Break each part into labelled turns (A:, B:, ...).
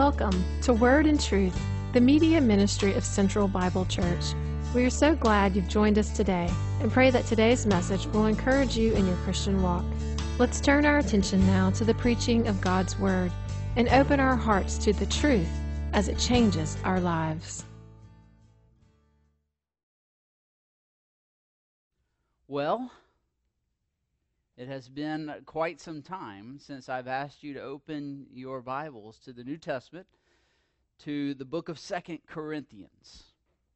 A: Welcome to Word and Truth, the media ministry of Central Bible Church. We are so glad you've joined us today and pray that today's message will encourage you in your Christian walk. Let's turn our attention now to the preaching of God's Word and open our hearts to the truth as it changes our lives.
B: Well, it has been quite some time since I've asked you to open your Bibles to the New Testament, to the book of 2 Corinthians,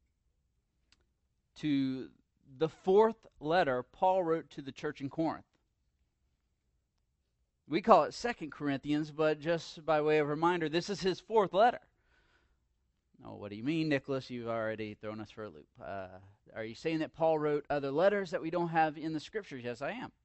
B: to the fourth letter Paul wrote to the church in Corinth. We call it 2 Corinthians, but just by way of reminder, this is his fourth letter. Oh, what do you mean, Nicholas? You've already thrown us for a loop. Are you saying that Paul wrote other letters that we don't have in the Scriptures? Yes, I am.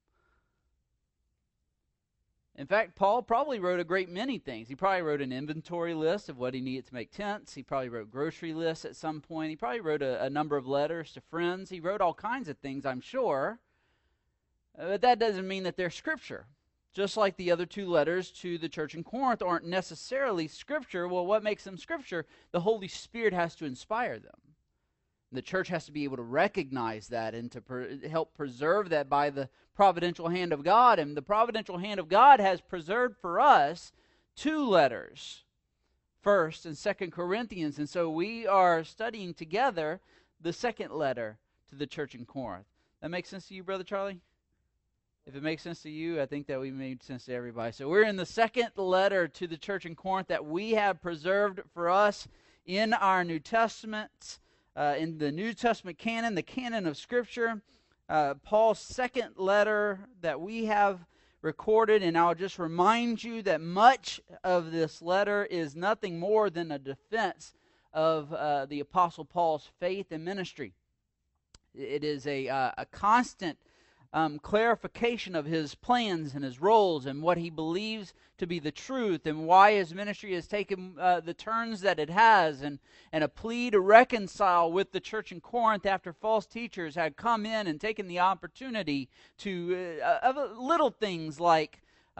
B: In fact, Paul probably wrote a great many things. He probably wrote an inventory list of what he needed to make tents. He probably wrote grocery lists at some point. He probably wrote a number of letters to friends. He wrote all kinds of things, I'm sure. But that doesn't mean that they're Scripture. Just like the other two letters to the church in Corinth aren't necessarily Scripture. Well, what makes them Scripture? The Holy Spirit has to inspire them. The church has to be able to recognize that and to help preserve that by the providential hand of God. And the providential hand of God has preserved for us two letters, 1st and 2nd Corinthians. And so we are studying together the second letter to the church in Corinth. That makes sense to you, Brother Charlie? If it makes sense to you, I think that we made sense to everybody. So we're in the second letter to the church in Corinth that we have preserved for us in our New Testament. In the New Testament canon, the canon of Scripture, Paul's second letter that we have recorded, and I'll just remind you that much of this letter is nothing more than a defense of the Apostle Paul's faith and ministry. It is a constant clarification of his plans and his roles and what he believes to be the truth and why his ministry has taken the turns that it has, and a plea to reconcile with the church in Corinth after false teachers had come in and taken the opportunity to little things like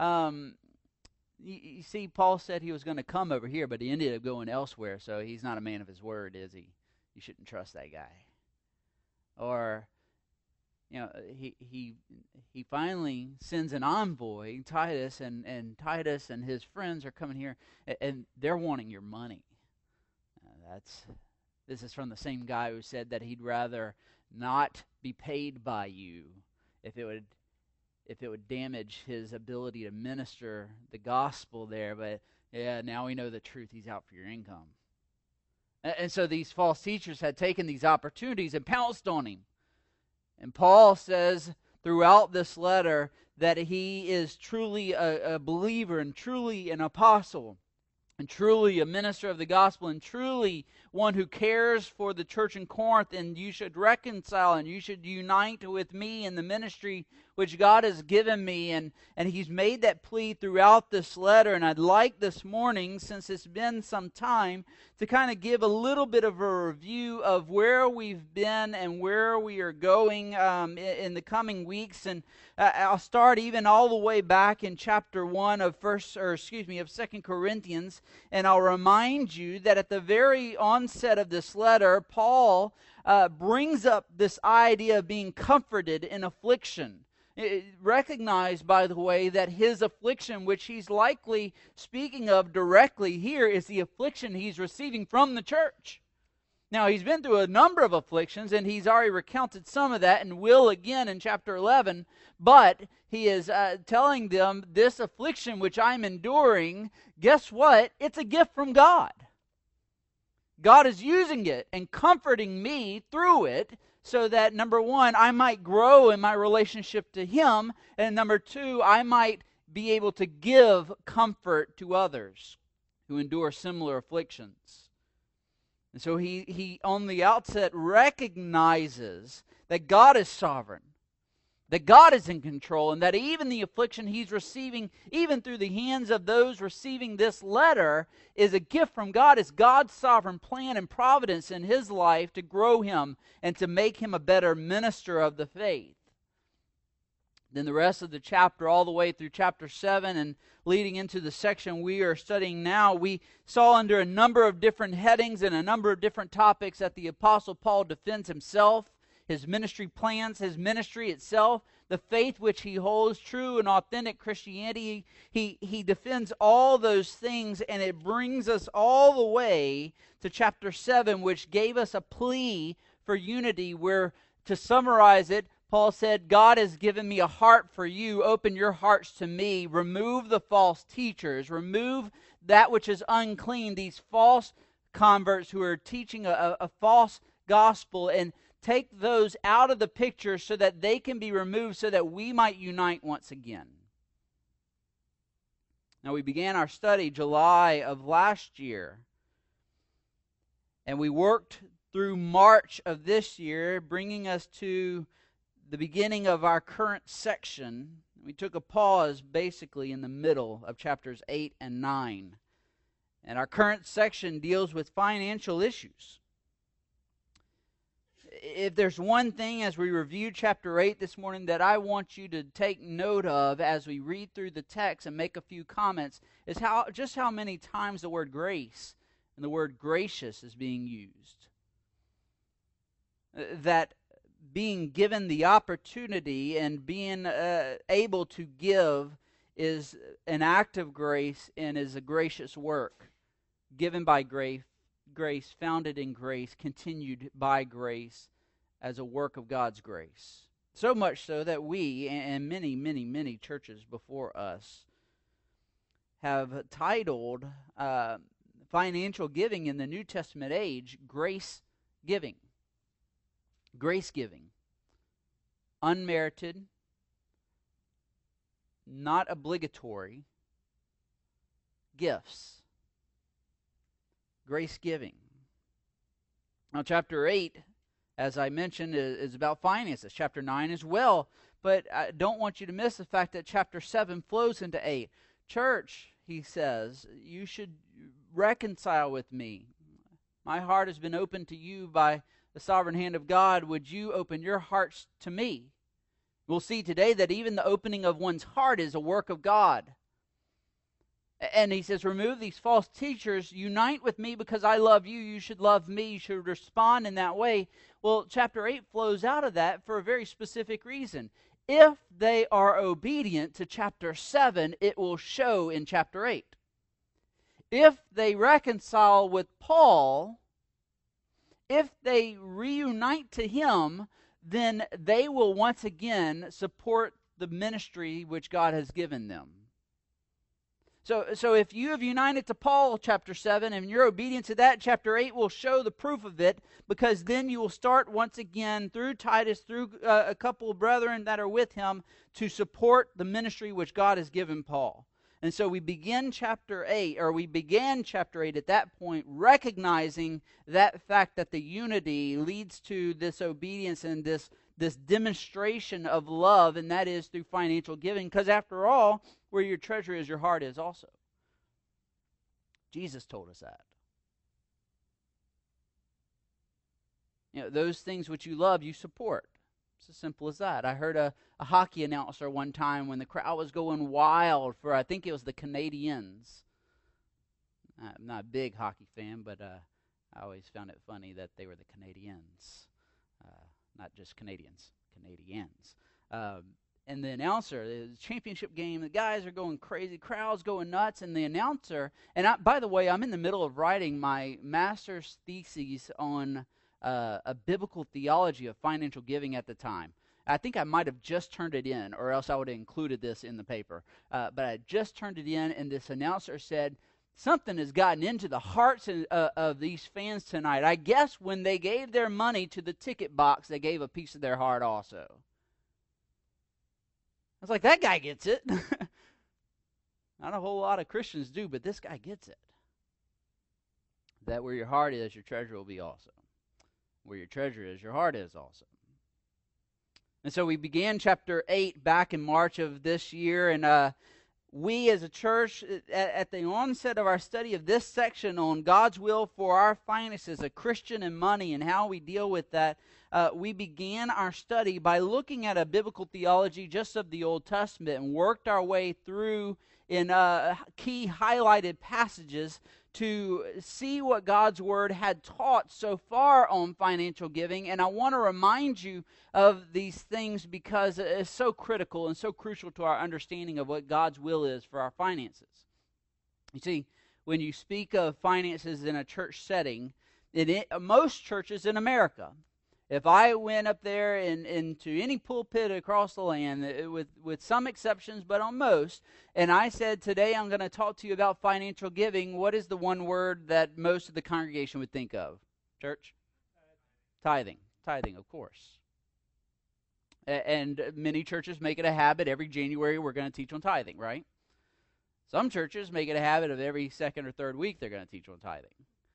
B: you see, Paul said he was going to come over here, but he ended up going elsewhere, so he's not a man of his word, is he? You shouldn't trust that guy. Or he finally sends an envoy, Titus, and Titus and his friends are coming here, and they're wanting your money. This is from the same guy who said that he'd rather not be paid by you if it would damage his ability to minister the gospel there. But yeah, now we know the truth. He's out for your income. And so these false teachers had taken these opportunities and pounced on him. And Paul says throughout this letter that he is truly a believer and truly an apostle and truly a minister of the gospel and truly one who cares for the church in Corinth, and you should reconcile and you should unite with me in the ministry which God has given me. And he's made that plea throughout this letter, and I'd like this morning, since it's been some time, to kind of give a little bit of a review of where we've been and where we are going in the coming weeks. And I'll start even all the way back in chapter 1 of 2 Corinthians, and I'll remind you that at the very onset of this letter, Paul brings up this idea of being comforted in affliction. Recognize, by the way, that his affliction, which he's likely speaking of directly here, is the affliction he's receiving from the church. Now, he's been through a number of afflictions, and he's already recounted some of that and will again in chapter 11, but he is telling them, this affliction which I'm enduring, guess what? It's a gift from God. God is using it and comforting me through it, so that, number one, I might grow in my relationship to Him, and number two, I might be able to give comfort to others who endure similar afflictions. And so he on the outset recognizes that God is sovereign, that God is in control, and that even the affliction he's receiving, even through the hands of those receiving this letter, is a gift from God. It's God's sovereign plan and providence in his life to grow him and to make him a better minister of the faith. Then the rest of the chapter, all the way through chapter 7 and leading into the section we are studying now, we saw under a number of different headings and a number of different topics that the Apostle Paul defends himself, his ministry plans, his ministry itself, the faith which he holds, true and authentic Christianity. He defends all those things, and it brings us all the way to chapter 7, which gave us a plea for unity, where, to summarize it, Paul said, God has given me a heart for you. Open your hearts to me. Remove the false teachers. Remove that which is unclean, these false converts who are teaching a false gospel, and take those out of the picture so that they can be removed so that we might unite once again. Now, we began our study July of last year, and we worked through March of this year, bringing us to the beginning of our current section. We took a pause basically in the middle of chapters 8 and 9. And our current section deals with financial issues. If there's one thing as we review chapter 8 this morning that I want you to take note of as we read through the text and make a few comments, is how many times the word grace and the word gracious is being used. That being given the opportunity and being able to give is an act of grace and is a gracious work, given by grace, founded in grace, continued by grace as a work of God's grace. So much so that we, and many, many, many churches before us, have titled financial giving in the New Testament age grace giving. Grace giving. Unmerited, not obligatory gifts. Grace giving. Now, chapter 8, as I mentioned, is about finances. Chapter 9 as well. But I don't want you to miss the fact that chapter 7 flows into 8. Church, he says, you should reconcile with me. My heart has been opened to you by the sovereign hand of God. Would you open your hearts to me? We'll see today that even the opening of one's heart is a work of God. And he says, remove these false teachers, unite with me because I love you. You should love me. You should respond in that way. Well, chapter 8 flows out of that for a very specific reason. If they are obedient to chapter 7, it will show in chapter 8. If they reconcile with Paul, if they reunite to him, then they will once again support the ministry which God has given them. So if you have united to Paul, chapter 7, and you're obedient to that, chapter 8 will show the proof of it, because then you will start once again through Titus, through a couple of brethren that are with him, to support the ministry which God has given Paul. And so we began chapter 8 at that point, recognizing that fact that the unity leads to this obedience and this demonstration of love, and that is through financial giving, because after all, where your treasure is, your heart is also. Jesus told us that. Those things which you love, you support. It's as simple as that. I heard a hockey announcer one time when the crowd was going wild for, I think it was the Canadiens. I'm not a big hockey fan, but I always found it funny that they were the Canadiens. Not just Canadians, Canadians. And the announcer, the championship game, the guys are going crazy, crowd's going nuts, and the announcer, and by the way, I'm in the middle of writing my master's thesis on a biblical theology of financial giving at the time. I think I might have just turned it in, or else I would have included this in the paper. But I just turned it in, and this announcer said, something has gotten into the hearts of these fans tonight. I guess when they gave their money to the ticket box, they gave a piece of their heart also. I was like, that guy gets it. Not a whole lot of Christians do, but this guy gets it. That where your heart is, your treasure will be also. Where your treasure is, your heart is also. And so we began chapter 8 back in March of this year, and we as a church, at the onset of our study of this section on God's will for our finances, a Christian and money, and how we deal with that, we began our study by looking at a biblical theology just of the Old Testament and worked our way through in key highlighted passages to see what God's Word had taught so far on financial giving. And I want to remind you of these things because it's so critical and so crucial to our understanding of what God's will is for our finances. You see, when you speak of finances in a church setting, most churches in America, if I went up there into any pulpit across the land, with some exceptions, but on most, and I said, today I'm going to talk to you about financial giving, what is the one word that most of the congregation would think of? Church? Tithing. Tithing, of course. And many churches make it a habit. Every January we're going to teach on tithing, right? Some churches make it a habit of every second or third week they're going to teach on tithing.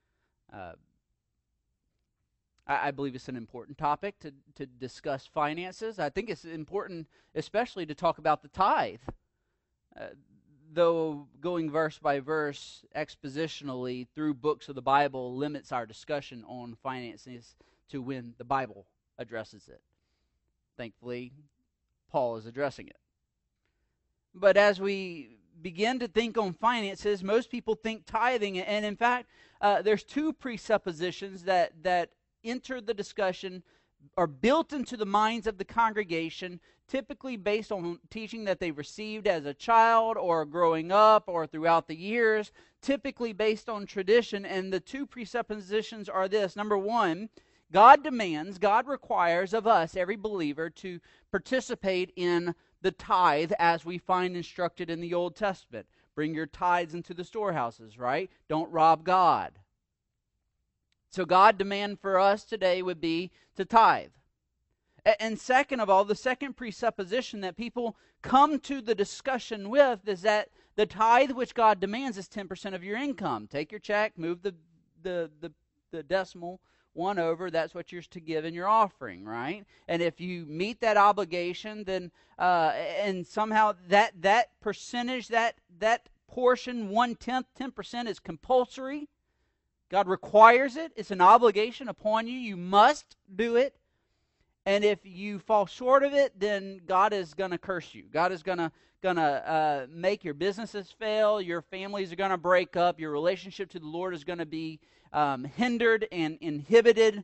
B: I believe it's an important topic to discuss finances. I think it's important especially to talk about the tithe. Though going verse by verse expositionally through books of the Bible limits our discussion on finances to when the Bible addresses it. Thankfully, Paul is addressing it. But as we begin to think on finances, most people think tithing, and in fact, there's two presuppositions that enter the discussion, are built into the minds of the congregation, typically based on teaching that they received as a child or growing up or throughout the years, typically based on tradition. And the two presuppositions are this. Number one, God requires of us, every believer, to participate in the tithe as we find instructed in the Old Testament. Bring your tithes into the storehouses, right? Don't rob God. So God's demand for us today would be to tithe. And second of all, the second presupposition that people come to the discussion with is that the tithe which God demands is 10% of your income. Take your check, move the decimal one over, that's what you're to give in your offering, right? And if you meet that obligation, then and somehow that percentage, that portion, 1/10, 10% is compulsory. God requires it. It's an obligation upon you. You must do it. And if you fall short of it, then God is going to curse you. God is going to make your businesses fail. Your families are going to break up. Your relationship to the Lord is going to be hindered and inhibited.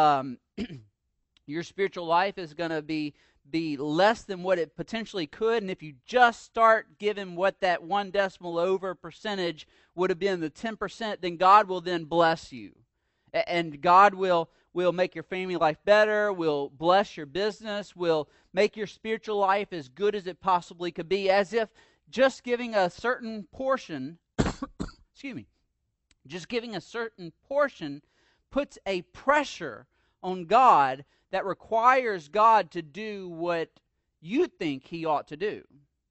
B: Your spiritual life is going to be less than what it potentially could. And if you just start giving what that 1 decimal over percentage would have been, the 10%, then God will then bless you. And God will make your family life better, will bless your business, will make your spiritual life as good as it possibly could be, as if just giving a certain portion, just giving a certain portion puts a pressure on God that requires God to do what you think He ought to do.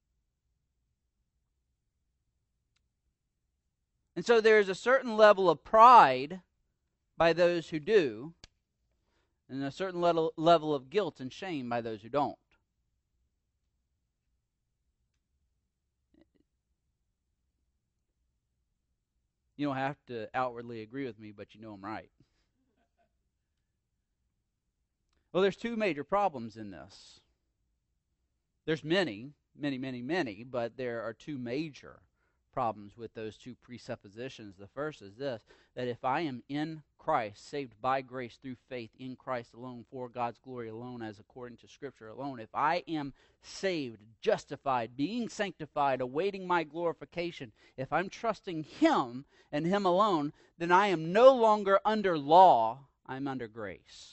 B: And so there's a certain level of pride by those who do, and a certain level of guilt and shame by those who don't. You don't have to outwardly agree with me, but you know I'm right. Well, there's two major problems in this. There's many, but there are two major problems with those two presuppositions. The first is this, that if I am in Christ, saved by grace through faith in Christ alone, for God's glory alone, as according to Scripture alone, if I am saved, justified, being sanctified, awaiting my glorification, if I'm trusting Him and Him alone, then I am no longer under law, I'm under grace.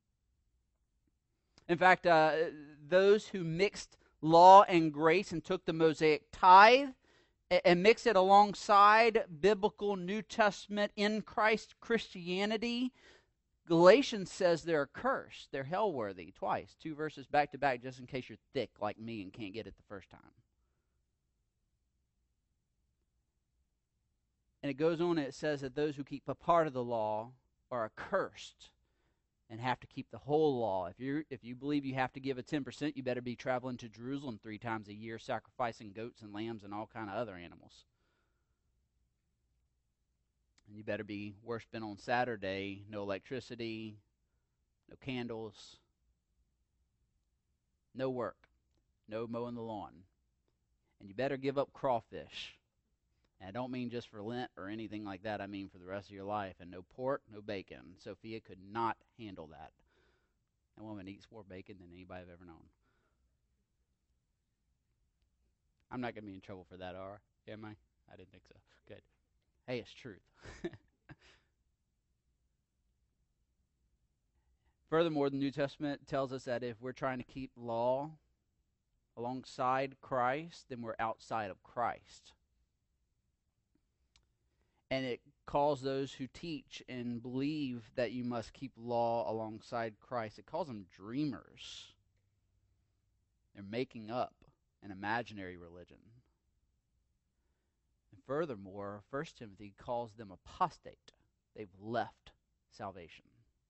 B: In fact, those who mixed law and grace and took the Mosaic tithe and mixed it alongside biblical New Testament in Christ Christianity, Galatians says they're cursed. They're hell-worthy twice. 2 verses back to back, just in case you're thick like me and can't get it the first time. And it goes on and it says that those who keep a part of the law are accursed. and have to keep the whole law. If you believe you have to give a 10%, you better be traveling to Jerusalem 3 times a year, sacrificing goats and lambs and all kind of other animals. And you better be worshiping on Saturday, no electricity, no candles, no work, no mowing the lawn. And you better give up crawfish. And I don't mean just for Lent or anything like that. I mean for the rest of your life. And no pork, no bacon. Sophia could not handle that. That woman eats more bacon than anybody I've ever known. I'm not going to be in trouble for that, am I? I didn't think so. Good. Hey, it's truth. Furthermore, the New Testament tells us that if we're trying to keep law alongside Christ, then we're outside of Christ. And it calls those who teach and believe that you must keep law alongside Christ, it calls them dreamers. They're making up an imaginary religion. And furthermore, 1 Timothy calls them apostate. They've left salvation.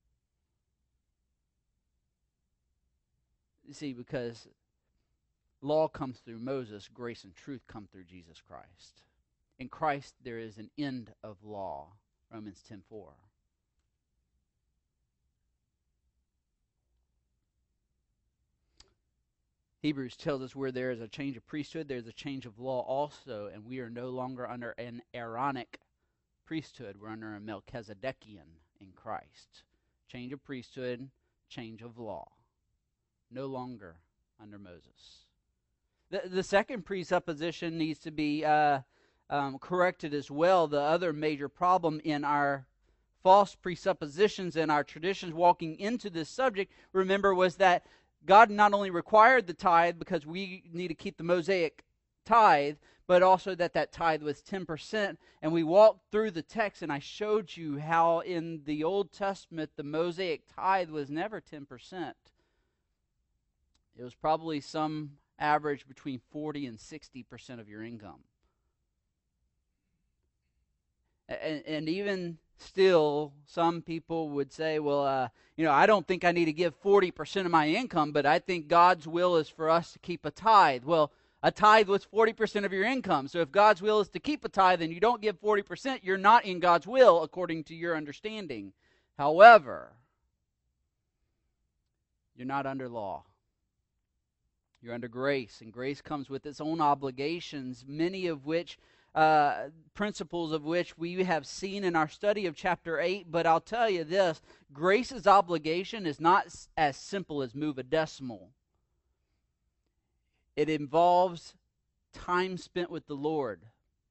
B: You see, because law comes through Moses, grace and truth come through Jesus Christ. In Christ there is an end of law, Romans 10:4. Hebrews tells us where there is a change of priesthood, there is a change of law also, and we are no longer under an Aaronic priesthood. We're under a Melchizedekian in Christ. Change of priesthood, change of law. No longer under Moses. The second presupposition needs to be corrected as well. The other major problem in our false presuppositions and our traditions walking into this subject, remember, was that God not only required the tithe because we need to keep the Mosaic tithe, but also that tithe was 10%. And we walked through the text and I showed you how in the Old Testament the Mosaic tithe was never 10%. It was probably some average between 40 and 60% of your income. And even still, some people would say, well, I don't think I need to give 40% of my income, but I think God's will is for us to keep a tithe. Well, a tithe was 40% of your income. So if God's will is to keep a tithe and you don't give 40%, you're not in God's will according to your understanding. However, you're not under law. You're under grace, and grace comes with its own obligations, many of which, principles of which we have seen in our study of chapter 8. But I'll tell you this, grace's obligation is not as simple as move a decimal. It involves time spent with the Lord,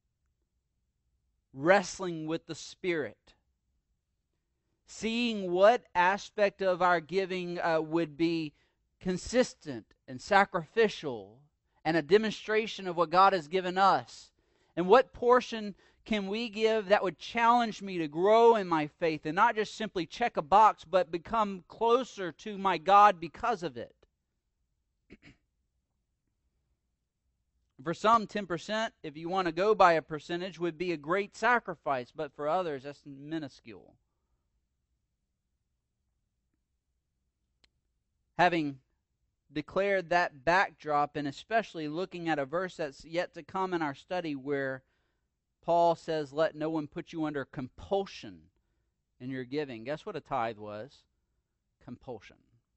B: wrestling with the Spirit, seeing what aspect of our giving would be consistent and sacrificial and a demonstration of what God has given us. And what portion can we give that would challenge me to grow in my faith and not just simply check a box but become closer to my God because of it? For some, 10%, if you want to go by a percentage, would be a great sacrifice, but for others, that's minuscule. Having declared that backdrop, and especially looking at a verse that's yet to come in our study where Paul says, let no one put you under compulsion in your giving. Guess what a tithe was? Compulsion.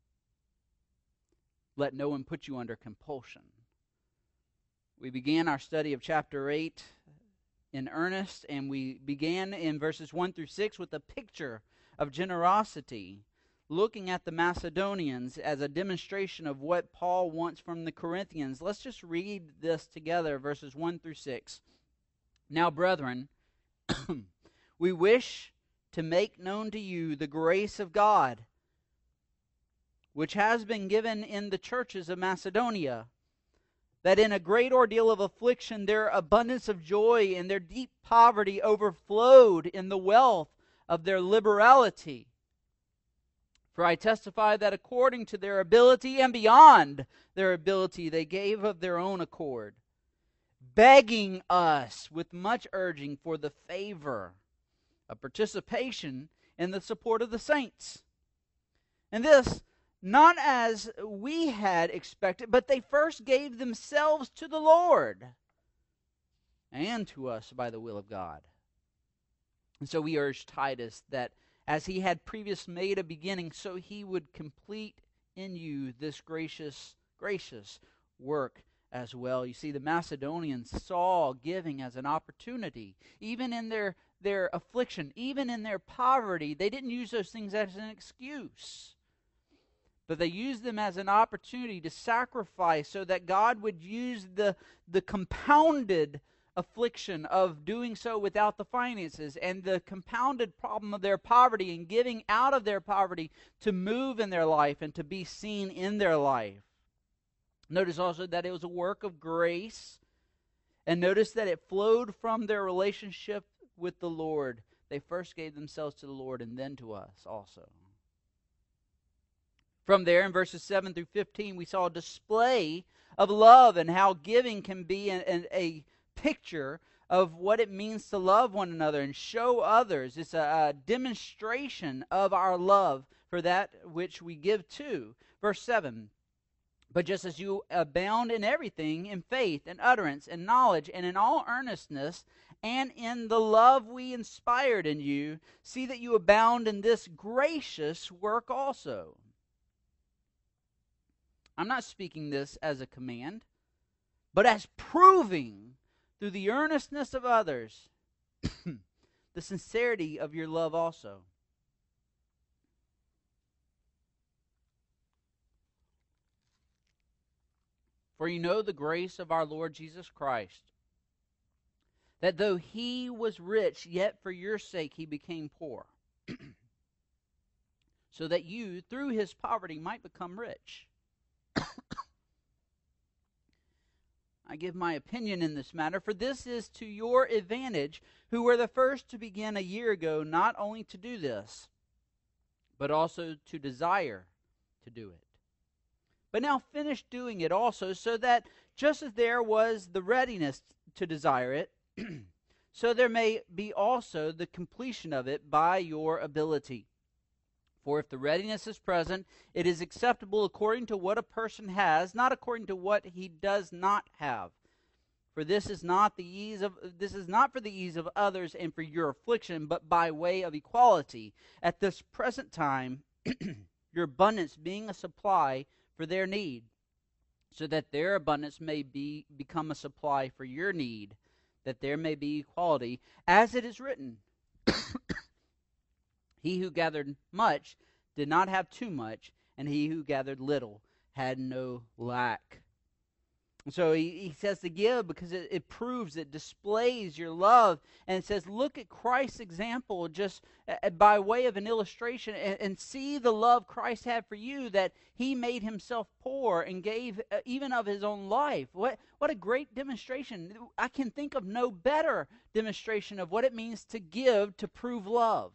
B: Let no one put you under compulsion. We began our study of chapter 8 in earnest, and we began in verses 1 through 6 with a picture of generosity, looking at the Macedonians as a demonstration of what Paul wants from the Corinthians. Let's just read this together, verses 1 through 6. Now, brethren, we wish to make known to you the grace of God, which has been given in the churches of Macedonia, that in a great ordeal of affliction their abundance of joy and their deep poverty overflowed in the wealth of their liberality. For I testify that according to their ability and beyond their ability they gave of their own accord, begging us with much urging for the favor of participation in the support of the saints. And this, not as we had expected, but they first gave themselves to the Lord and to us by the will of God. And so we urge Titus that as he had previously made a beginning, so he would complete in you this gracious work as well. You see, the Macedonians saw giving as an opportunity. Even in their affliction, even in their poverty, they didn't use those things as an excuse. But they used them as an opportunity to sacrifice so that God would use the compounded affliction of doing so without the finances and the compounded problem of their poverty and giving out of their poverty to move in their life and to be seen in their life. Notice also that it was a work of grace, and notice that it flowed from their relationship with the Lord. They first gave themselves to the Lord and then to us also. From there, in verses 7 through 15, we saw a display of love and how giving can be a picture of what it means to love one another and show others. It's a demonstration of our love for that which we give to. Verse 7, but just as you abound in everything, in faith and utterance and knowledge and in all earnestness, and in the love we inspired in you, see that you abound in this gracious work also. I'm not speaking this as a command, but as proving through the earnestness of others the sincerity of your love also. For you know the grace of our Lord Jesus Christ, that though he was rich, yet for your sake he became poor, so that you, through his poverty, might become rich. I give my opinion in this matter, for this is to your advantage, who were the first to begin a year ago, not only to do this, but also to desire to do it. But now finish doing it also, so that just as there was the readiness to desire it, so there may be also the completion of it by your ability. For if the readiness is present, it is acceptable according to what a person has, not according to what he does not have. For this is not for the ease of others and for your affliction, but by way of equality. At this present time, your abundance being a supply for their need, so that their abundance may become a supply for your need, that there may be equality, as it is written. He who gathered much did not have too much, and he who gathered little had no lack. And so he says to give because it proves, it displays your love. And it says, look at Christ's example just by way of an illustration and see the love Christ had for you, that he made himself poor and gave even of his own life. What a great demonstration. I can think of no better demonstration of what it means to give to prove love.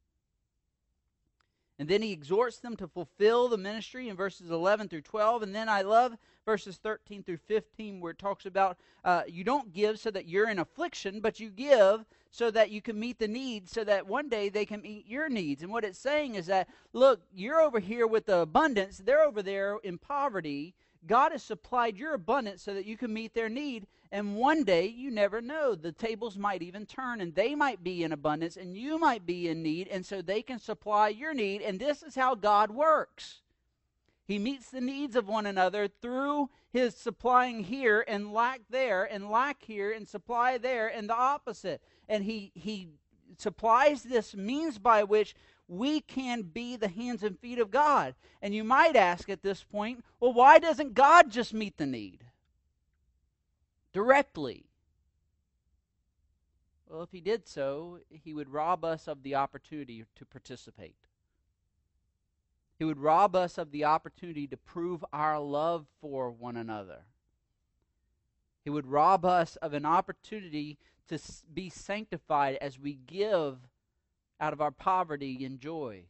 B: And then he exhorts them to fulfill the ministry in verses 11 through 12. And then I love verses 13 through 15 where it talks about you don't give so that you're in affliction, but you give so that you can meet the needs, so that one day they can meet your needs. And what it's saying is that, look, you're over here with the abundance. They're over there in poverty. God has supplied your abundance so that you can meet their need. And one day, you never know, the tables might even turn, and they might be in abundance, and you might be in need, and so they can supply your need. And this is how God works. He meets the needs of one another through his supplying here and lack there, and lack here and supply there, and the opposite. And he supplies this means by which we can be the hands and feet of God. And you might ask at this point, well, why doesn't God just meet the need directly? Well, if he did so, he would rob us of the opportunity to participate. He would rob us of the opportunity to prove our love for one another. He would rob us of an opportunity to be sanctified as we give out of our poverty and joy.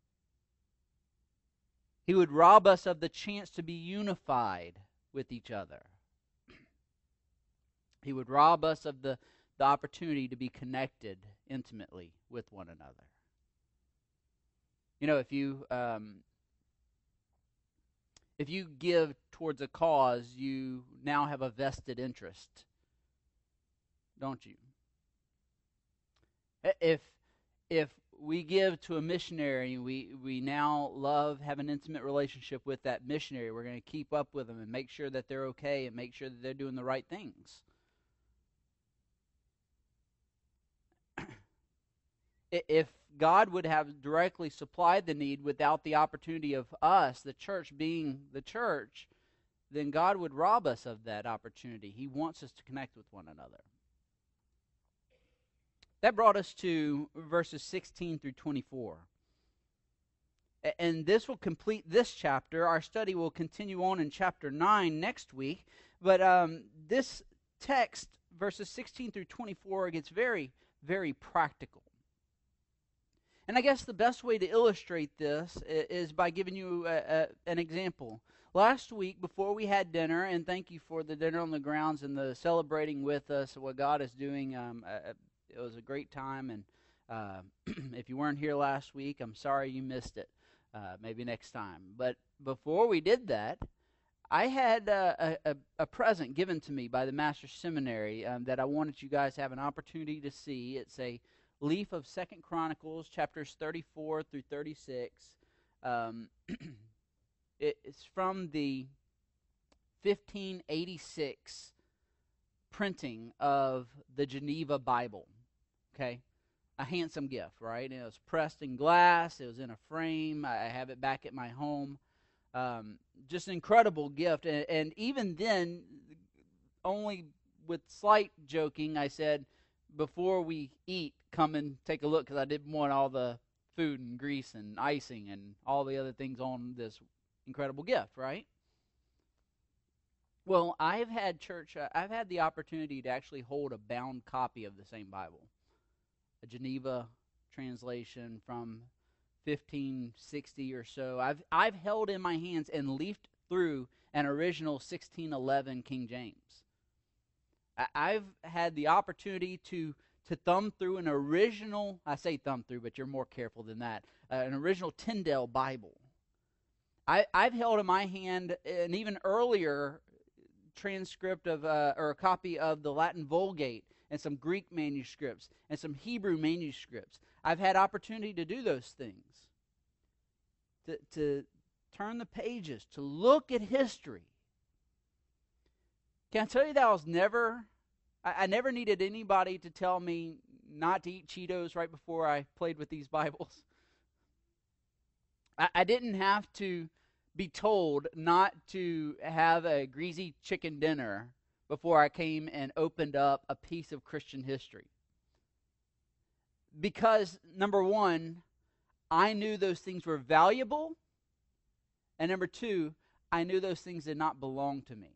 B: He would rob us of the chance to be unified with each other. He would rob us of the opportunity to be connected intimately with one another. You know, if you if you give towards a cause, you now have a vested interest, don't you? If we give to a missionary, we now have an intimate relationship with that missionary. We're going to keep up with them and make sure that they're okay and make sure that they're doing the right things. If God would have directly supplied the need without the opportunity of us, the church being the church, then God would rob us of that opportunity. He wants us to connect with one another. That brought us to verses 16 through 24. And this will complete this chapter. Our study will continue on in chapter 9 next week. But this text, verses 16 through 24, gets very, very practical. And I guess the best way to illustrate this is by giving you an example. Last week, before we had dinner, and thank you for the dinner on the grounds and the celebrating with us what God is doing. It was a great time, and if you weren't here last week, I'm sorry you missed it. Maybe next time. But before we did that, I had a present given to me by the Master's Seminary that I wanted you guys to have an opportunity to see. It's a leaf of 2 Chronicles, chapters 34 through 36. It's from the 1586 printing of the Geneva Bible. Okay? A handsome gift, right? And it was pressed in glass. It was in a frame. I have it back at my home. Just an incredible gift. And even then, only with slight joking, I said, before we eat, come and take a look, because I didn't want all the food and grease and icing and all the other things on this incredible gift, right? Well, I've had the opportunity to actually hold a bound copy of the same Bible, a Geneva translation from 1560 or so. I've held in my hands and leafed through an original 1611 King James. I've had the opportunity to thumb through an original, I say thumb through, but you're more careful than that, an original Tyndale Bible. I've held in my hand an even earlier transcript of, or a copy of the Latin Vulgate and some Greek manuscripts and some Hebrew manuscripts. I've had opportunity to do those things, to turn the pages, to look at history. Can I tell you that I never needed anybody to tell me not to eat Cheetos right before I played with these Bibles. I didn't have to be told not to have a greasy chicken dinner before I came and opened up a piece of Christian history. Because, number one, I knew those things were valuable, and number two, I knew those things did not belong to me.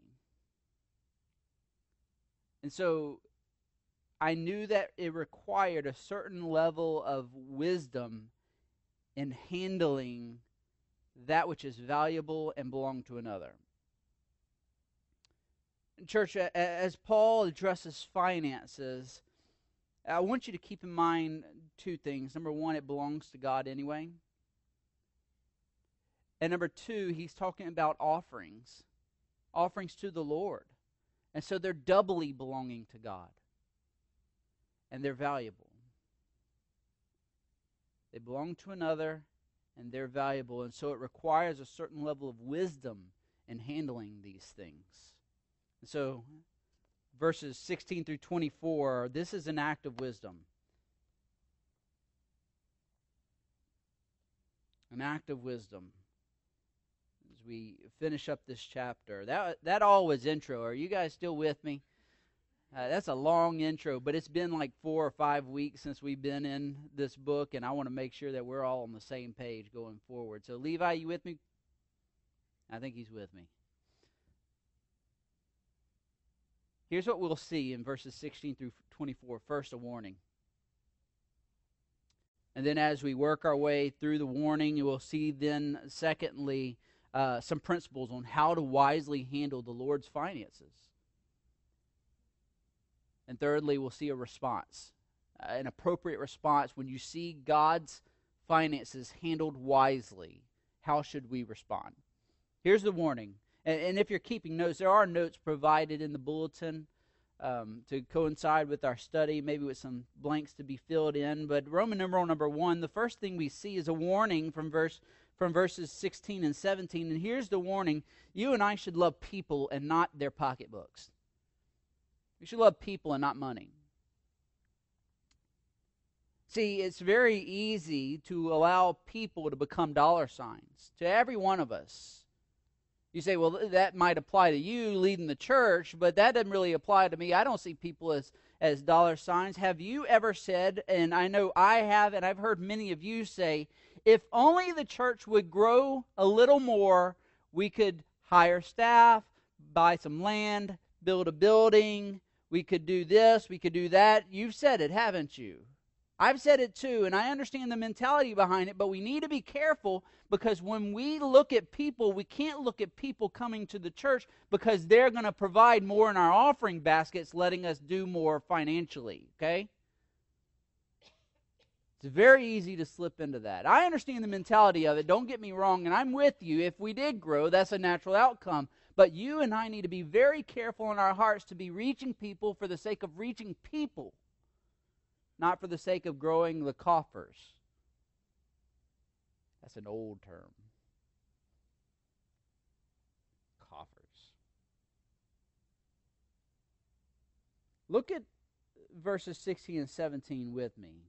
B: And so I knew that it required a certain level of wisdom in handling that which is valuable and belong to another. Church, as Paul addresses finances, I want you to keep in mind two things. Number one, it belongs to God anyway. And number two, he's talking about offerings to the Lord. And so they're doubly belonging to God. And they're valuable. They belong to another, and they're valuable. And so it requires a certain level of wisdom in handling these things. And so verses 16 through 24, this is an act of wisdom. An act of wisdom. As we finish up this chapter. That all was intro. Are you guys still with me? That's a long intro, but it's been like 4 or 5 weeks since we've been in this book, and I want to make sure that we're all on the same page going forward. So Levi, you with me? I think he's with me. Here's what we'll see in verses 16 through 24. First, a warning. And then as we work our way through the warning, you will see then, secondly, some principles on how to wisely handle the Lord's finances. And thirdly, we'll see a response, an appropriate response. When you see God's finances handled wisely, how should we respond? Here's the warning. And if you're keeping notes, there are notes provided in the bulletin to coincide with our study, maybe with some blanks to be filled in. But Roman numeral number 1, the first thing we see is a warning from verses 16 and 17. And here's the warning. You and I should love people and not their pocketbooks. We should love people and not money. See, it's very easy to allow people to become dollar signs to every one of us. You say, well, that might apply to you leading the church, but that doesn't really apply to me. I don't see people as dollar signs. Have you ever said, and I know I have, and I've heard many of you say, if only the church would grow a little more, we could hire staff, buy some land, build a building, we could do this, we could do that. You've said it, haven't you? I've said it too, and I understand the mentality behind it, but we need to be careful because when we look at people, we can't look at people coming to the church because they're going to provide more in our offering baskets, letting us do more financially, okay? It's very easy to slip into that. I understand the mentality of it, don't get me wrong, and I'm with you. If we did grow, that's a natural outcome. But you and I need to be very careful in our hearts to be reaching people for the sake of reaching people, not for the sake of growing the coffers. That's an old term. Coffers. Look at verses 16 and 17 with me.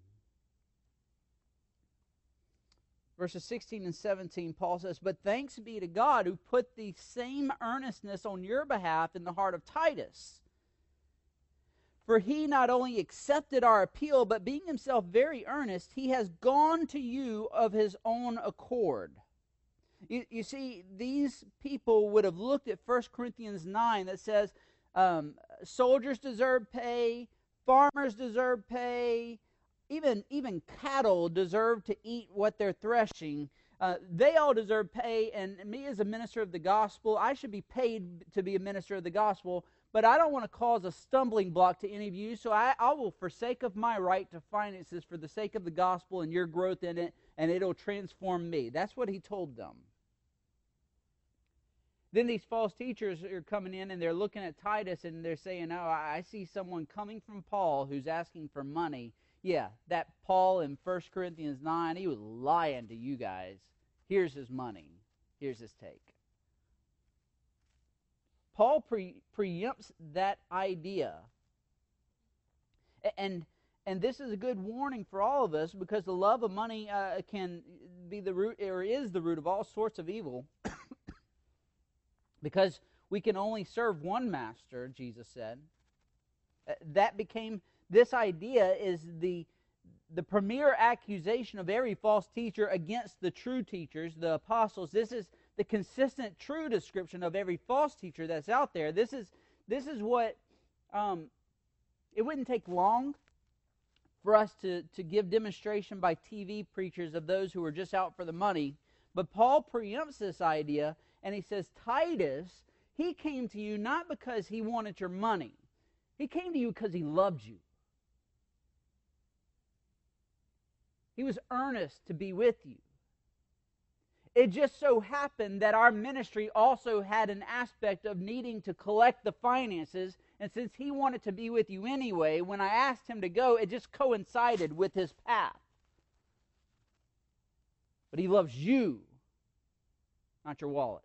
B: Verses 16 and 17, Paul says, "But thanks be to God who put the same earnestness on your behalf in the heart of Titus. For he not only accepted our appeal, but being himself very earnest, he has gone to you of his own accord." You see, these people would have looked at 1 Corinthians 9 that says, soldiers deserve pay, farmers deserve pay, even cattle deserve to eat what they're threshing. They all deserve pay, and me as a minister of the gospel, I should be paid to be a minister of the gospel. But I don't want to cause a stumbling block to any of you, so I will forsake of my right to finances for the sake of the gospel and your growth in it, and it'll transform me. That's what he told them. Then these false teachers are coming in, and they're looking at Titus, and they're saying, oh, I see someone coming from Paul who's asking for money. Yeah, that Paul in 1 Corinthians 9, he was lying to you guys. Here's his money. Here's his take. Paul preempts that idea. And this is a good warning for all of us because the love of money can be the root, or is the root of all sorts of evil. Because we can only serve one master, Jesus said. This idea is the premier accusation of every false teacher against the true teachers, the apostles. This is the consistent, true description of every false teacher that's out there. This is what, it wouldn't take long for us to give demonstration by TV preachers of those who are just out for the money. But Paul preempts this idea, and he says, Titus, he came to you not because he wanted your money. He came to you because he loved you. He was earnest to be with you. It just so happened that our ministry also had an aspect of needing to collect the finances, and since he wanted to be with you anyway, when I asked him to go, it just coincided with his path. But he loves you, not your wallets.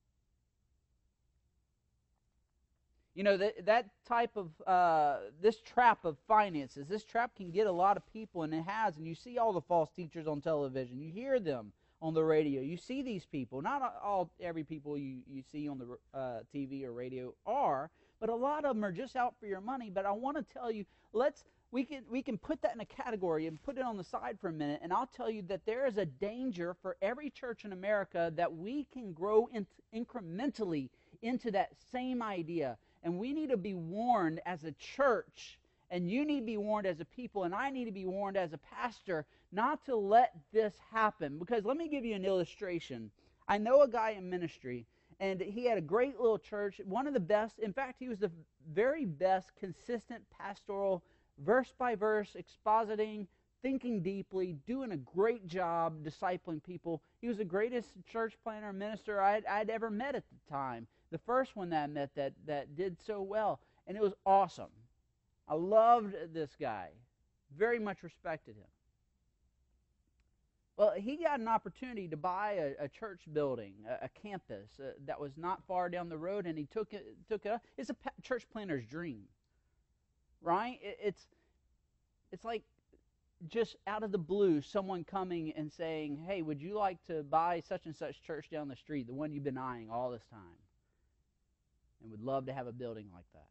B: You know, that type of, this trap of finances, this trap can get a lot of people, and it has, and you see all the false teachers on television. You hear them on the radio. You see these people. Not every people you see on the TV or radio are, but a lot of them are just out for your money. But I want to tell you, we can put that in a category and put it on the side for a minute, and I'll tell you that there is a danger for every church in America that we can grow incrementally into that same idea. And we need to be warned as a church, and you need to be warned as a people, and I need to be warned as a pastor not to let this happen. Because let me give you an illustration. I know a guy in ministry, and he had a great little church, one of the best. In fact, he was the very best consistent pastoral, verse-by-verse, expositing thinking deeply, doing a great job discipling people. He was the greatest church planter and minister I'd ever met at the time. The first one that I met that did so well. And it was awesome. I loved this guy. Very much respected him. Well, he got an opportunity to buy a church building, a campus that was not far down the road, and he took it up. It's a church planter's dream, right? It's like just out of the blue, someone coming and saying, hey, would you like to buy such and such church down the street, the one you've been eyeing all this time, and would love to have a building like that?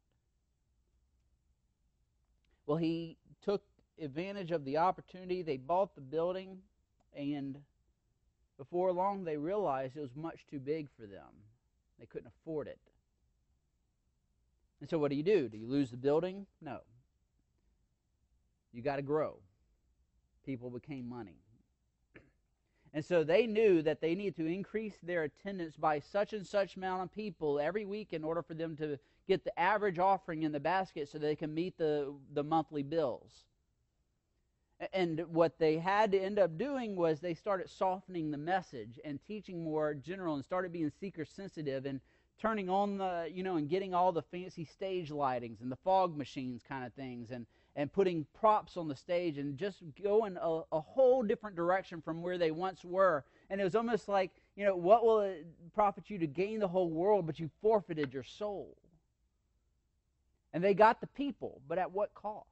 B: Well, he took advantage of the opportunity. They bought the building, and before long they realized it was much too big for them. They couldn't afford it. And so what do? Do you lose the building? No. You got to grow. People became money. And so they knew that they needed to increase their attendance by such and such amount of people every week in order for them to get the average offering in the basket so they can meet the monthly bills. And what they had to end up doing was they started softening the message and teaching more general, and started being seeker sensitive and turning on the, and getting all the fancy stage lightings and the fog machines kind of things, and putting props on the stage, and just going a whole different direction from where they once were. And it was almost like, what will it profit you to gain the whole world, but you forfeited your soul? And they got the people, but at what cost?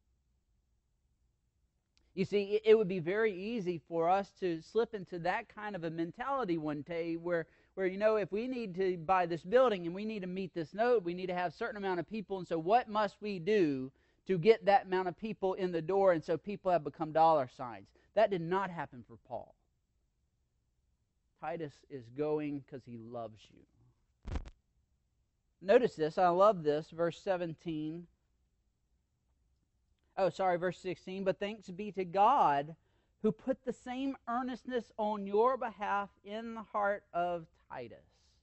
B: You see, it would be very easy for us to slip into that kind of a mentality one day where if we need to buy this building and we need to meet this note, we need to have a certain amount of people, and so what must we do to get that amount of people in the door? And so people have become dollar signs. That did not happen for Paul. Titus is going because he loves you. Notice this. I love this. Verse 17. Verse 16. But thanks be to God who put the same earnestness on your behalf in the heart of Titus.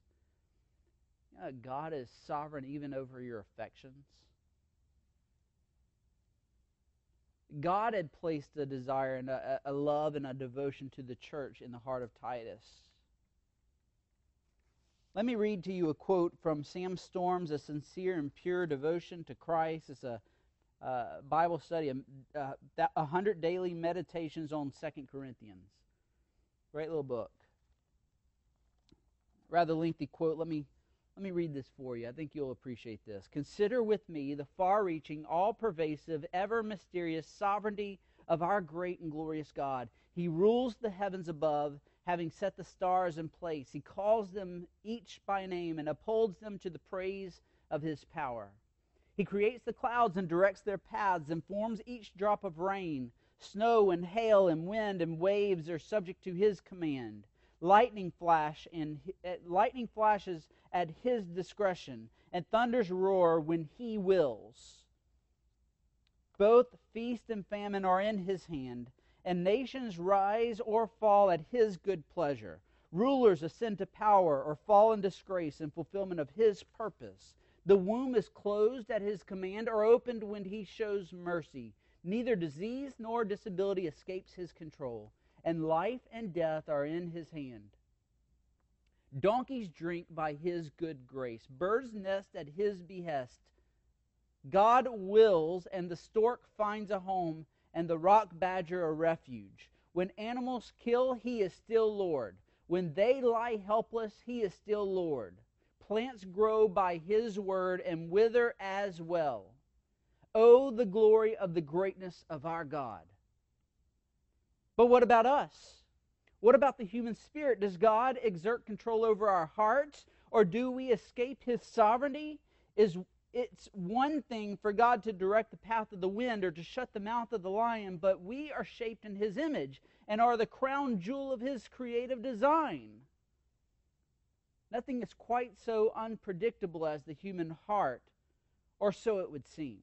B: God is sovereign even over your affections. God had placed a desire and a love and a devotion to the church in the heart of Titus. Let me read to you a quote from Sam Storms, A Sincere and Pure Devotion to Christ. It's a Bible study, 100 daily meditations on 2 Corinthians. Great little book. Rather lengthy quote. Let me read this for you. I think you'll appreciate this. Consider with me the far-reaching, all-pervasive, ever-mysterious sovereignty of our great and glorious God. He rules the heavens above, having set the stars in place. He calls them each by name and upholds them to the praise of His power. He creates the clouds and directs their paths and forms each drop of rain. Snow and hail and wind and waves are subject to His command. Lightning flashes at His discretion, and thunders roar when He wills. Both feast and famine are in His hand, and nations rise or fall at His good pleasure. Rulers ascend to power or fall in disgrace in fulfillment of His purpose. The womb is closed at His command or opened when He shows mercy. Neither disease nor disability escapes His control, and life and death are in His hand. Donkeys drink by His good grace. Birds nest at His behest. God wills, and the stork finds a home, and the rock badger a refuge. When animals kill, He is still Lord. When they lie helpless, He is still Lord. Plants grow by His word and wither as well. Oh, the glory of the greatness of our God. But what about us? What about the human spirit? Does God exert control over our hearts, or do we escape His sovereignty? It's one thing for God to direct the path of the wind or to shut the mouth of the lion, but we are shaped in His image and are the crown jewel of His creative design. Nothing is quite so unpredictable as the human heart, or so it would seem.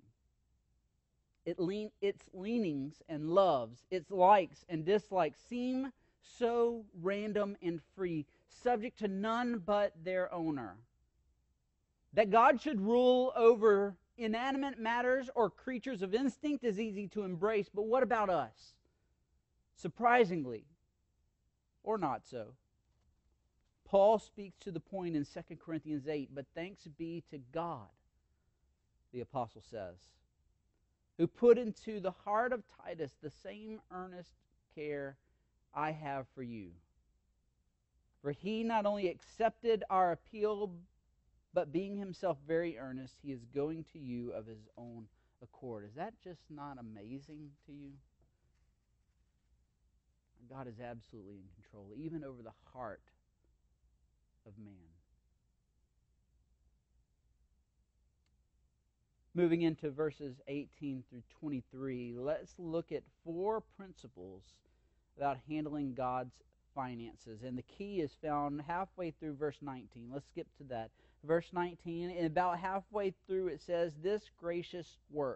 B: Its leanings and loves, its likes and dislikes seem so random and free, subject to none but their owner. That God should rule over inanimate matters or creatures of instinct is easy to embrace, but what about us? Surprisingly, or not so, Paul speaks to the point in 2 Corinthians 8, but thanks be to God, the apostle says, who put into the heart of Titus the same earnest care I have for you. For he not only accepted our appeal, but being himself very earnest, he is going to you of his own accord. Is that just not amazing to you? God is absolutely in control, even over the heart of man. Moving into verses 18 through 23, let's look at 4 principles about handling God's finances. And the key is found halfway through verse 19. Let's skip to that. Verse 19, and about halfway through it says, this gracious work,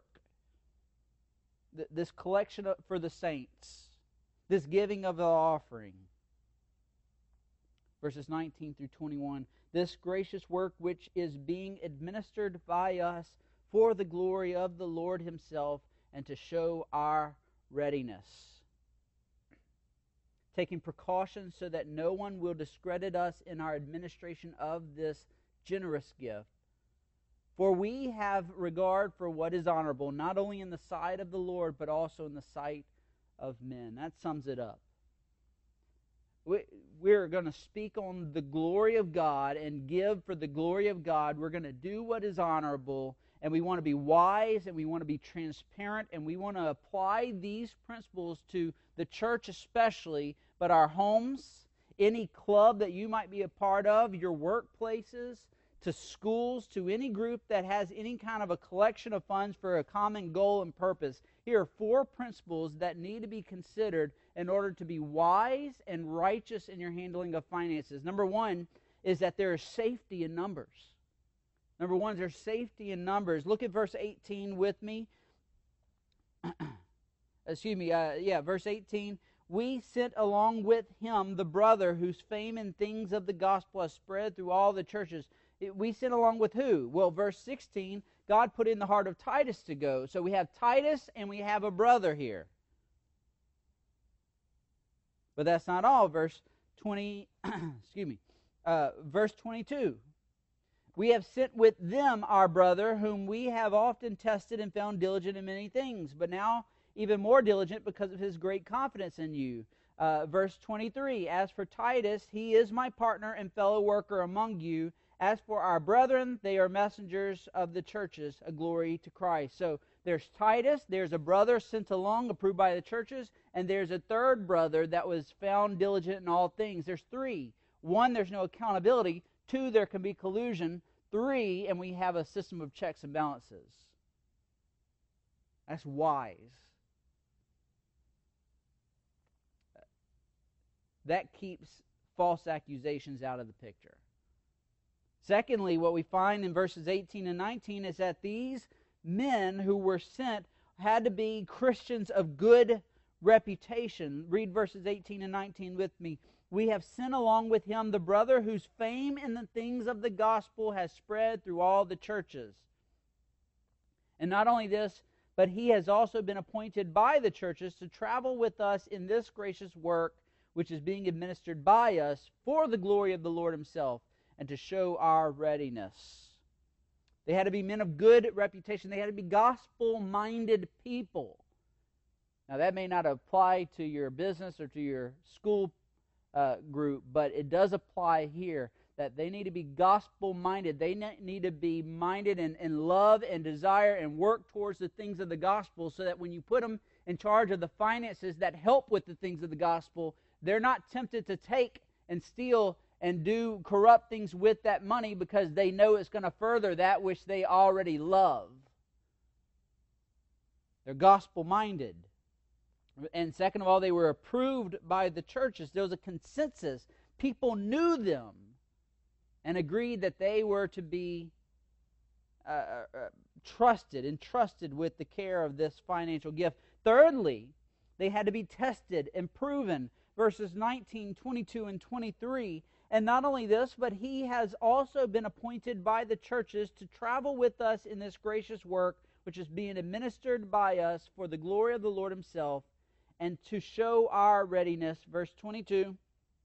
B: this collection for the saints, this giving of the offering. Verses 19 through 21, this gracious work which is being administered by us for the glory of the Lord himself and to show our readiness. Taking precautions so that no one will discredit us in our administration of this generous gift. For we have regard for what is honorable, not only in the sight of the Lord, but also in the sight of men. That sums it up. We're going to speak on the glory of God and give for the glory of God. We're going to do what is honorable, and we want to be wise, and we want to be transparent, and we want to apply these principles to the church especially, but our homes, any club that you might be a part of, your workplaces, to schools, to any group that has any kind of a collection of funds for a common goal and purpose. Here are 4 principles that need to be considered in order to be wise and righteous in your handling of finances. Number 1 is that there is safety in numbers. Number 1, there's safety in numbers. Look at verse 18 with me. Verse 18. We sent along with him the brother whose fame and things of the gospel has spread through all the churches. We sent along with who? Well, verse 16, God put in the heart of Titus to go. So we have Titus and we have a brother here. But that's not all. Verse 20, verse 22. We have sent with them our brother, whom we have often tested and found diligent in many things, but now even more diligent because of his great confidence in you. Verse 23, as for Titus, he is my partner and fellow worker among you. As for our brethren, they are messengers of the churches, a glory to Christ. So there's Titus, there's a brother sent along, approved by the churches, and there's a third brother that was found diligent in all things. There's 3. 1, there's no accountability. 2, there can be collusion. 3, and we have a system of checks and balances. That's wise. That keeps false accusations out of the picture. Secondly, what we find in verses 18 and 19 is that these men who were sent had to be Christians of good reputation. Read verses 18 and 19 with me. We have sent along with him the brother whose fame in the things of the gospel has spread through all the churches. And not only this, but he has also been appointed by the churches to travel with us in this gracious work which is being administered by us for the glory of the Lord himself and to show our readiness. They had to be men of good reputation. They had to be gospel-minded people. Now, that may not apply to your business or to your school group, but it does apply here that they need to be gospel-minded. They need to be minded in love and desire and work towards the things of the gospel so that when you put them in charge of the finances that help with the things of the gospel, they're not tempted to take and steal and do corrupt things with that money because they know it's going to further that which they already love. They're gospel-minded. And second of all, they were approved by the churches. There was a consensus. People knew them and agreed that they were to be entrusted with the care of this financial gift. Thirdly, they had to be tested and proven. Verses 19, 22, and 23. And not only this, but he has also been appointed by the churches to travel with us in this gracious work, which is being administered by us for the glory of the Lord himself, and to show our readiness. Verse 22,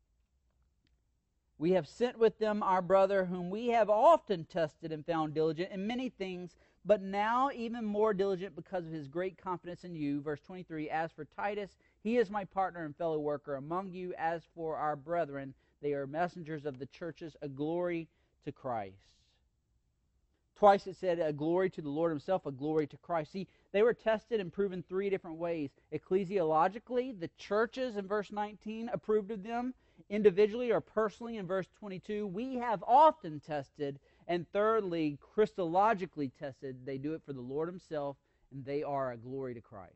B: we have sent with them our brother, whom we have often tested and found diligent in many things, but now even more diligent because of his great confidence in you. Verse 23, as for Titus, he is my partner and fellow worker among you. As for our brethren, they are messengers of the churches, a glory to Christ. Twice it said a glory to the Lord himself, a glory to Christ. See, they were tested and proven three different ways. Ecclesiologically, the churches in verse 19 approved of them. Individually or personally in verse 22, we have often tested. And thirdly, Christologically tested. They do it for the Lord himself, and they are a glory to Christ.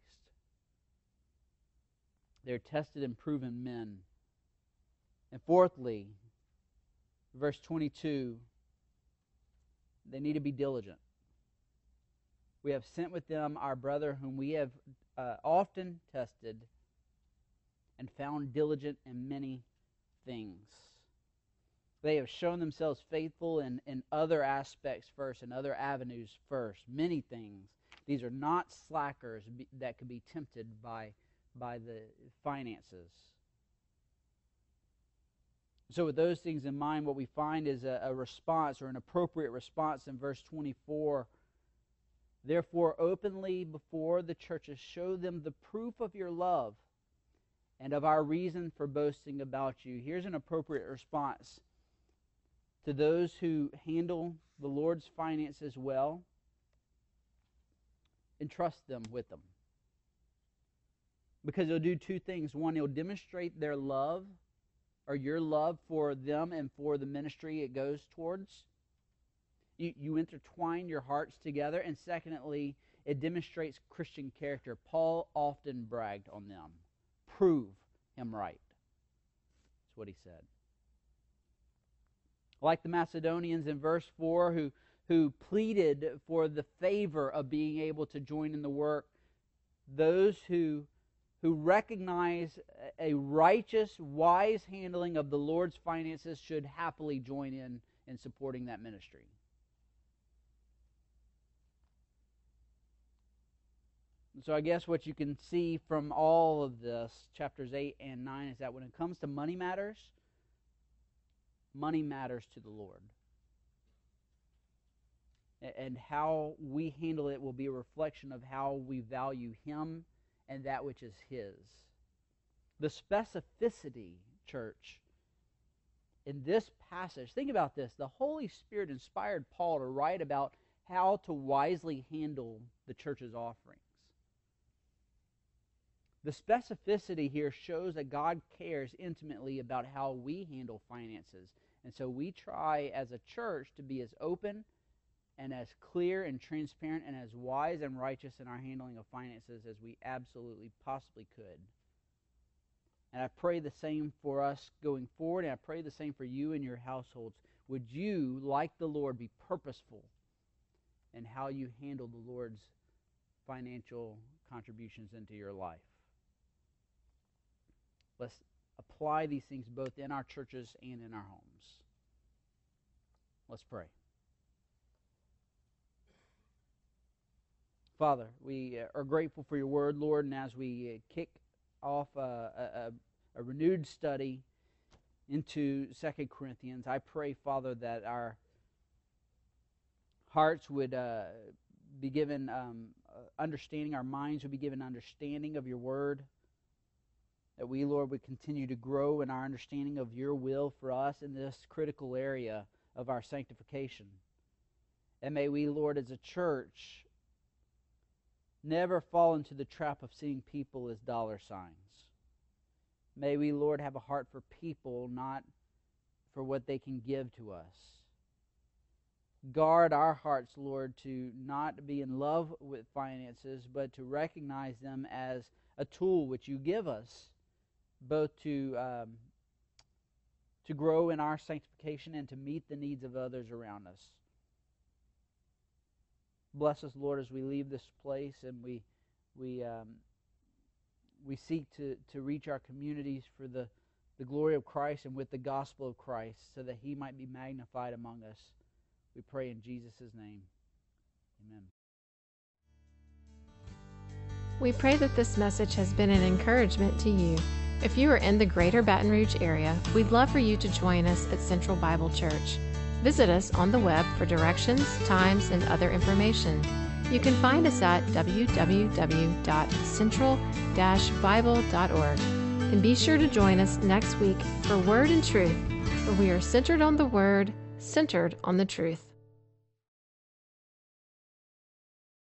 B: They're tested and proven men. And fourthly, verse 22, they need to be diligent. We have sent with them our brother, whom we have often tested and found diligent in many things. They have shown themselves faithful in other aspects first, in other avenues first, many things. These are not slackers that could be tempted by the finances. So with those things in mind, what we find is a response, or an appropriate response, in verse 24. Therefore, openly before the churches, show them the proof of your love and of our reason for boasting about you. Here's an appropriate response to those who handle the Lord's finances well. Entrust them with them. Because it'll do two things. One, it'll demonstrate their love, or your love for them and for the ministry it goes towards. You intertwine your hearts together. And secondly, it demonstrates Christian character. Paul often bragged on them. Prove him right. That's what he said. Like the Macedonians in verse 4 who pleaded for the favor of being able to join in the work, those who recognize a righteous, wise handling of the Lord's finances should happily join in supporting that ministry. So I guess what you can see from all of this, chapters 8 and 9, is that when it comes to money matters to the Lord. And how we handle it will be a reflection of how we value Him and that which is His. The specificity, church, in this passage, think about this. The Holy Spirit inspired Paul to write about how to wisely handle the church's offerings. The specificity here shows that God cares intimately about how we handle finances. And so we try as a church to be as open and as clear and transparent and as wise and righteous in our handling of finances as we absolutely possibly could. And I pray the same for us going forward, and I pray the same for you and your households. Would you, like the Lord, be purposeful in how you handle the Lord's financial contributions into your life? Let's apply these things both in our churches and in our homes. Let's pray. Father, we are grateful for your word, Lord, and as we kick off a renewed study into 2 Corinthians, I pray, Father, that our hearts would be given understanding, our minds would be given understanding of your word, that we, Lord, would continue to grow in our understanding of your will for us in this critical area of our sanctification. And may we, Lord, as a church, never fall into the trap of seeing people as dollar signs. May we, Lord, have a heart for people, not for what they can give to us. Guard our hearts, Lord, to not be in love with finances, but to recognize them as a tool which you give us, both to grow in our sanctification and to meet the needs of others around us. Bless us, Lord, as we leave this place and we seek to reach our communities for the glory of Christ and with the gospel of Christ, so that He might be magnified among us. We pray in Jesus' name. Amen.
A: We pray that this message has been an encouragement to you. If you are in the greater Baton Rouge area, we'd love for you to join us at Central Bible Church. Visit us on the web for directions, times, and other information. You can find us at www.central-bible.org. And be sure to join us next week for Word and Truth, where we are centered on the Word, centered on the truth.